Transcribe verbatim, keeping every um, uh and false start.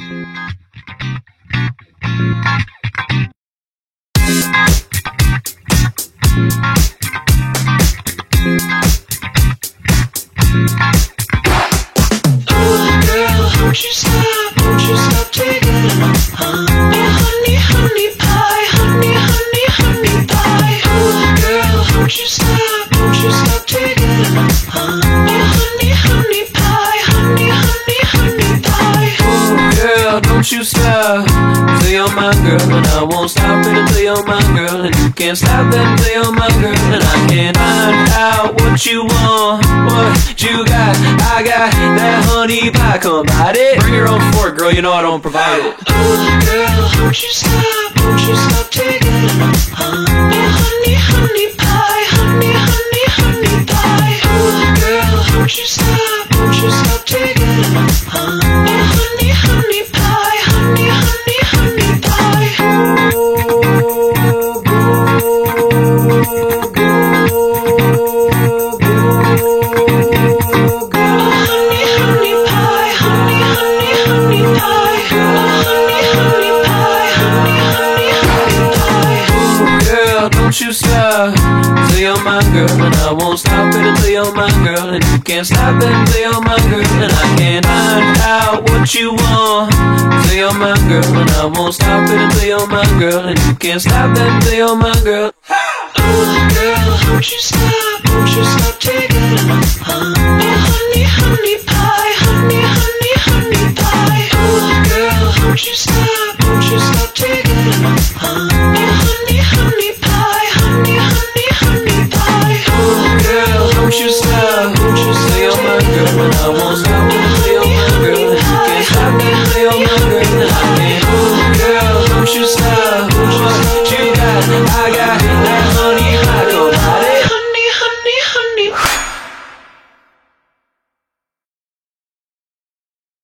Won't you stop, won't you stop taking it, huh? Oh, honey, honey pie, honey, honey, honey pie. Oh, girl, won't you stop, won't you stop taking it, huh? Oh, honey, honey pie, honey, honey, honey pie. Oh, girl, don't you stop till you're my girl, and I won't stop it until you're my girl, and you can't stop it until you're my girl, and I can't find out what you want, what you got. I got that honey pie, come bite it. Bring your own fork, girl, you know I don't provide it. Oh, girl, won't you stop, won't you stop taking it, huh? Oh, honey, honey pie, honey, honey, honey pie. Oh, girl, won't you stop, won't you stop taking it, huh? Oh, honey, honey pie, honey, honey, honey pie. Don't you stop till you're my girl, and I won't stop it until you're my girl, and you can't stop it until you're my girl, and I can't find out what you want till you're my girl, and I won't stop it until you're my girl, and you can't stop it until you're my girl. Oh, girl, won't you stop, won't you stop taking it, huh? Oh, honey, honey pie, honey, honey, honey pie. Oh, girl, won't you stop, won't you stop taking it, huh? Oh, honey, honey pie, honey, honey, honey pie. Oh, girl, don't you stop, won't you stay you're my girl, and I won't stop it until you're my girl, and you can't stop it until you're my girl, and I can't. Oh, girl, don't you stop, what you got, I got that